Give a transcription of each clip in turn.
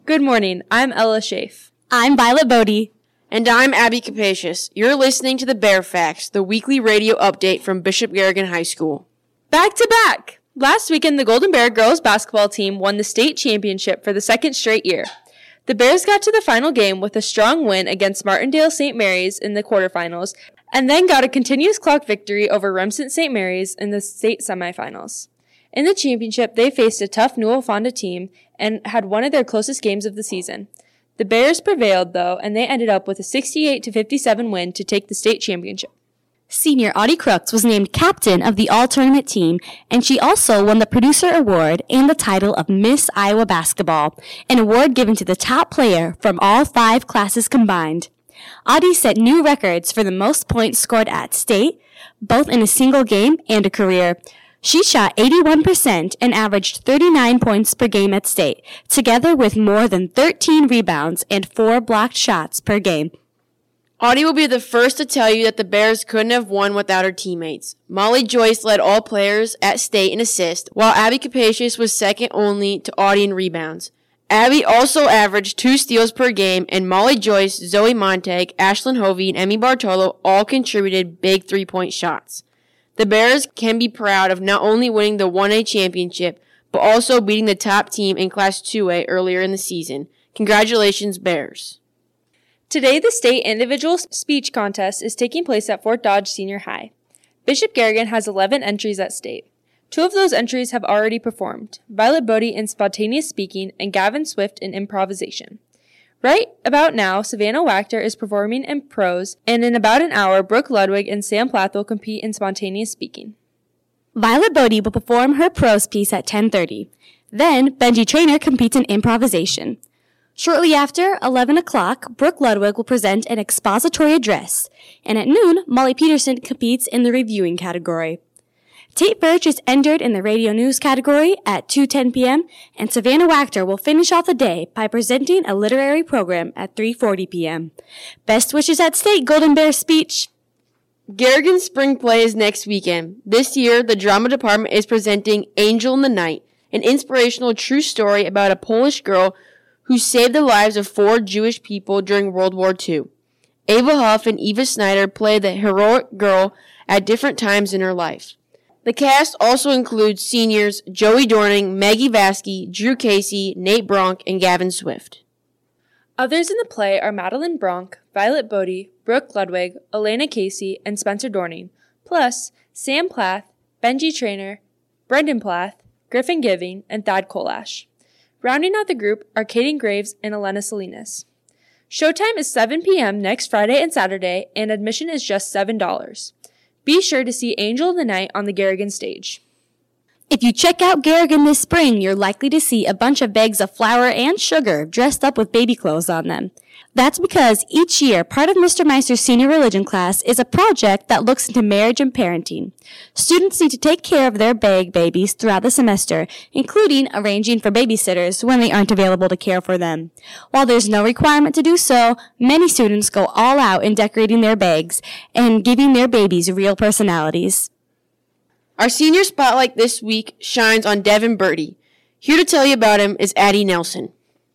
Good morning. I'm Ella Schaaf. I'm Violet Bodie. And I'm Abby Capacious. You're listening to the Bear Facts, the weekly radio update from Bishop Garrigan High School. Back to back! Last weekend, the Golden Bear girls basketball team won the state championship for the second straight year. The Bears got to the final game with a strong win against Martindale St. Mary's in the quarterfinals, and then got a continuous clock victory over Remsen St. Mary's in the state semifinals. In the championship, they faced a tough Newell Fonda team and had one of their closest games of the season. The Bears prevailed, though, and they ended up with a 68-57 win to take the state championship. Senior Audie Crooks was named captain of the all-tournament team, and she also won the Producer Award and the title of Miss Iowa Basketball, an award given to the top player from all 5 classes combined. Audie set new records for the most points scored at state, both in a single game and a career. She shot 81% and averaged 39 points per game at state, together with more than 13 rebounds and 4 blocked shots per game. Audie will be the first to tell you that the Bears couldn't have won without her teammates. Molly Joyce led all players at state in assists, while Abby Capacious was second only to Audie in rebounds. Abby also averaged 2 steals per game, and Molly Joyce, Zoe Montag, Ashlyn Hovey, and Emmy Bartolo all contributed big 3-point shots. The Bears can be proud of not only winning the 1A championship, but also beating the top team in Class 2A earlier in the season. Congratulations, Bears. Today, the state individual speech contest is taking place at Fort Dodge Senior High. Bishop Garrigan has 11 entries at state. 2 of those entries have already performed, Violet Bodie in spontaneous speaking and Gavin Swift in improvisation. Right about now, Savannah Wachter is performing in prose, and in about an hour, Brooke Ludwig and Sam Plath will compete in spontaneous speaking. Violet Bodie will perform her prose piece at 10:30. Then, Benji Traynor competes in improvisation. Shortly after, 11 o'clock, Brooke Ludwig will present an expository address, and at noon, Molly Peterson competes in the reviewing category. Tate Birch is entered in the radio news category at 2:10 p.m., and Savannah Wachter will finish off the day by presenting a literary program at 3:40 p.m. Best wishes at state, Golden Bear speech. Garrigan Spring Play is next weekend. This year, the drama department is presenting Angel in the Night, an inspirational true story about a Polish girl who saved the lives of 4 Jewish people during World War II. Ava Huff and Eva Snyder play the heroic girl at different times in her life. The cast also includes seniors Joey Dorning, Maggie Vasky, Drew Casey, Nate Bronk, and Gavin Swift. Others in the play are Madeline Bronk, Violet Bodie, Brooke Ludwig, Elena Casey, and Spencer Dorning, plus Sam Plath, Benji Traynor, Brendan Plath, Griffin Giving, and Thad Kolash. Rounding out the group are Kaden Graves and Elena Salinas. Showtime is 7 p.m. next Friday and Saturday, and admission is just $7. Be sure to see Angel in the Night on the Garrigan stage. If you check out Garrigan this spring, you're likely to see a bunch of bags of flour and sugar dressed up with baby clothes on them. That's because each year, part of Mr. Meister's senior religion class is a project that looks into marriage and parenting. Students need to take care of their bag babies throughout the semester, including arranging for babysitters when they aren't available to care for them. While there's no requirement to do so, many students go all out in decorating their bags and giving their babies real personalities. Our senior spotlight this week shines on Devin Birdie. Here to tell you about him is Addie Nelson.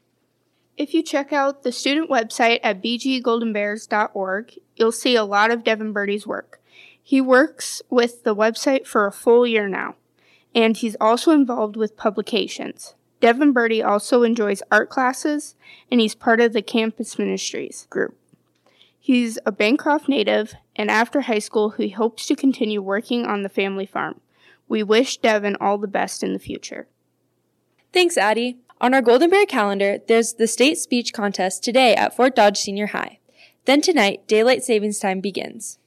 If you check out the student website at bggoldenbears.org, you'll see a lot of Devin Birdie's work. He works with the website for a full year now, and he's also involved with publications. Devin Birdie also enjoys art classes, and he's part of the Campus Ministries group. He's a Bancroft native, and after high school, he hopes to continue working on the family farm. We wish Devin all the best in the future. Thanks, Addie. On our Golden Bear calendar, there's the state speech contest today at Fort Dodge Senior High. Then tonight, daylight savings time begins.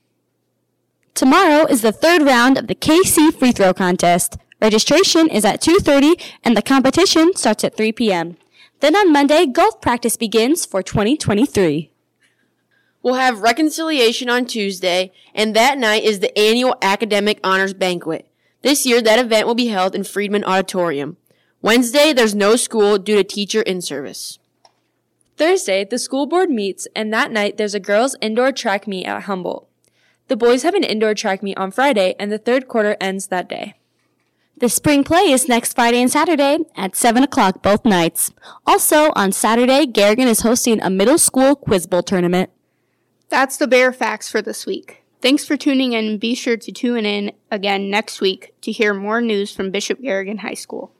Tomorrow is the 3rd round of the KC free throw contest. Registration is at 2:30 and the competition starts at 3 p.m. Then on Monday, golf practice begins for 2023. We'll have reconciliation on Tuesday, and that night is the annual Academic Honors Banquet. This year, that event will be held in Friedman Auditorium. Wednesday, there's no school due to teacher in-service. Thursday, the school board meets, and that night there's a girls' indoor track meet at Humboldt. The boys have an indoor track meet on Friday, and the third quarter ends that day. The spring play is next Friday and Saturday at 7 o'clock both nights. Also, on Saturday, Garrigan is hosting a middle school quiz bowl tournament. That's the Bear Facts for this week. Thanks for tuning in, and be sure to tune in again next week to hear more news from Bishop Garrigan High School.